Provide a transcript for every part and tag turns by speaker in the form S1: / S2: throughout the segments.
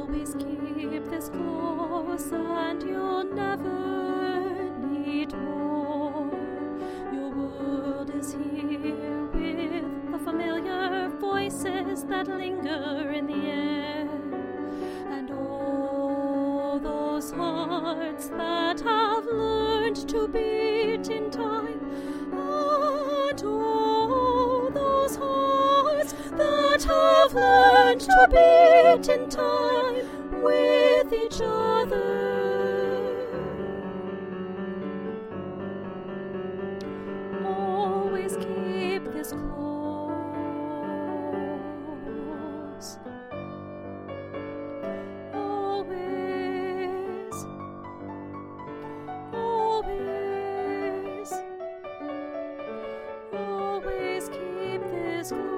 S1: Always keep this close and you'll never need more. Your world is here with the familiar voices that linger in the air, and all those hearts that have learned to beat in time, and all those hearts that have learned to beat in time with each other. Always keep this close. Always, always, always keep this close.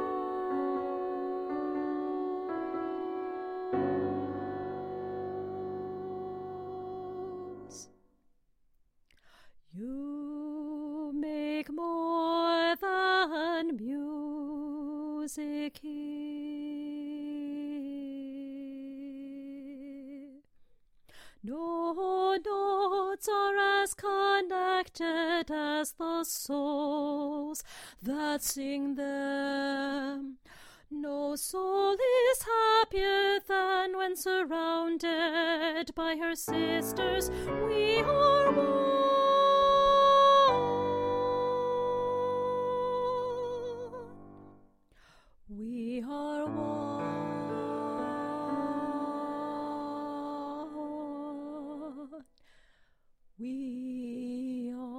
S1: You make more than music here. No notes are as connected as the souls that sing them. No soul is happier than when surrounded by her sisters. We are one. We are one. We are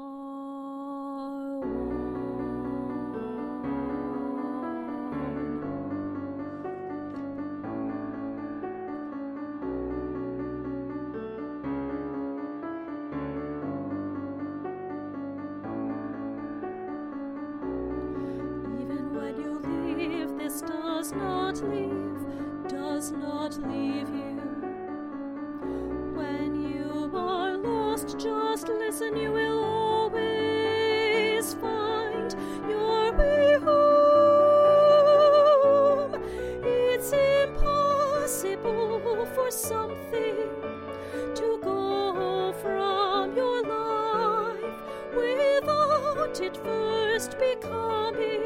S1: Even when you leave, this does not leave you. When you are lost, just listen, you will always find your way home. It's impossible for something to go from your life without it first becoming